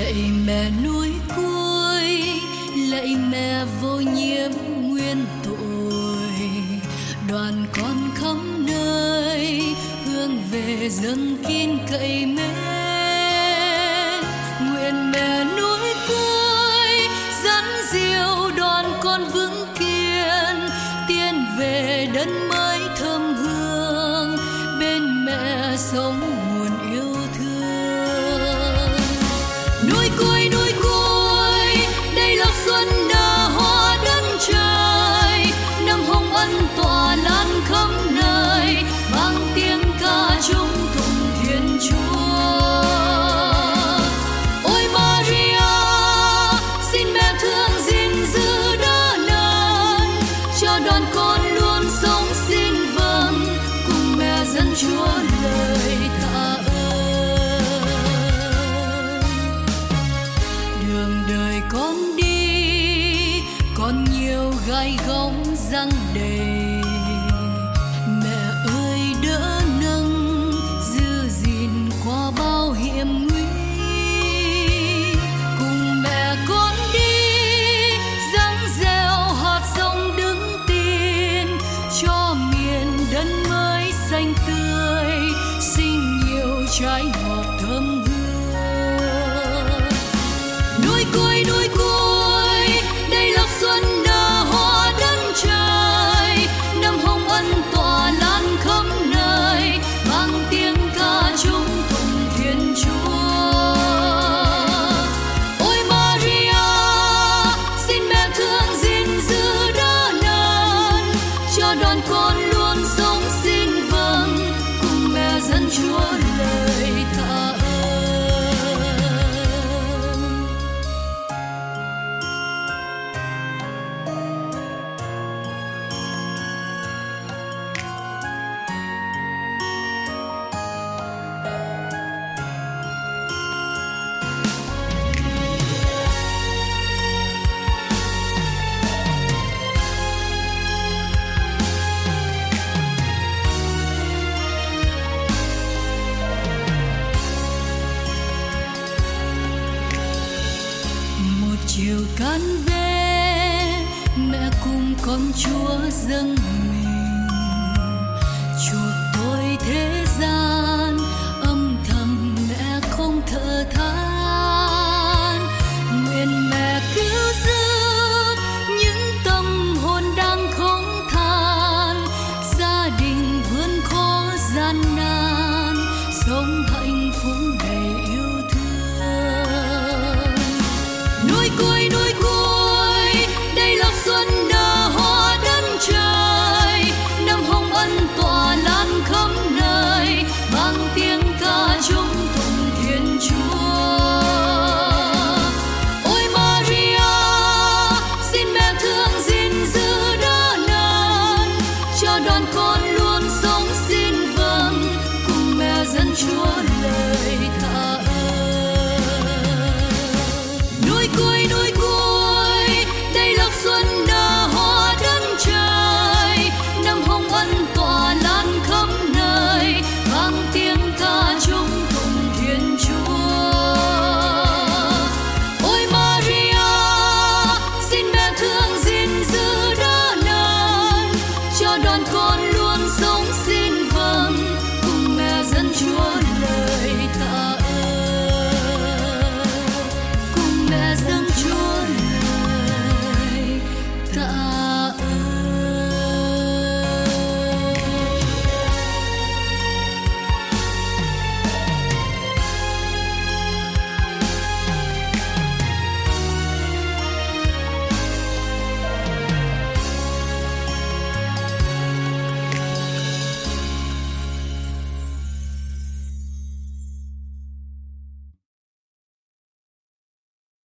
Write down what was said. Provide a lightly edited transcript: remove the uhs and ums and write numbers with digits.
Lạy mẹ núi cuối, lạy mẹ vô nhiễm nguyên tội, đoàn con khắp nơi hướng về dâng kín cậy mến. Nguyện mẹ núi cuối dẫn diệu đoàn con vững kiên, tiến về đất mới thơm hương, bên mẹ sống nguồn yêu thương. Núi cuối, đây là xuân nở hoa đất trời, năm hồng ân tỏa lan khắp nơi, vang tiếng ca chung thùng Thiên Chúa. Ôi Maria, xin mẹ thương gìn giữ đỡ đần, cho đoàn con luôn sống xin vâng, cùng mẹ dẫn Chúa lời tạ ơn. Đường đời con đi còn nhiều gai góc răng đầy, mẹ ơi đỡ nâng giữ gìn qua bao hiểm nguy. Cùng mẹ con đi dâng gieo hạt giống đứng tin, cho miền đất mới xanh tươi, sinh nhiều trái ngọt thơm hương. Núi cuối, đây là xuân nở hoa đất trời, năm hồng ân tỏa lan khắp nơi, vang tiếng ca chung thùng Thiên Chúa. Ôi Maria, xin mẹ thương gìn giữ đỡ đần, cho đoàn con luôn sống xin vâng, cùng mẹ dẫn Chúa lời tạ ơn. Một chiều can về, mẹ cùng con Chúa dâng mình, chuộc tôi thế gian, âm thầm mẹ không thở than. Nguyện mẹ cứu giúp những tâm hồn đang khóc than, gia đình vươn khó gian nan, sống hạnh phúc đầy yêu thương. Núi cuối, đây là xuân nở hoa đất trời, năm hồng ân tỏa lan khắp nơi, vang tiếng ca chung thùng Thiên Chúa. Ôi Maria, xin mẹ thương gìn giữ đỡ đần, cho đoàn con luôn sống xin vâng, cùng mẹ dẫn Chúa lời tạ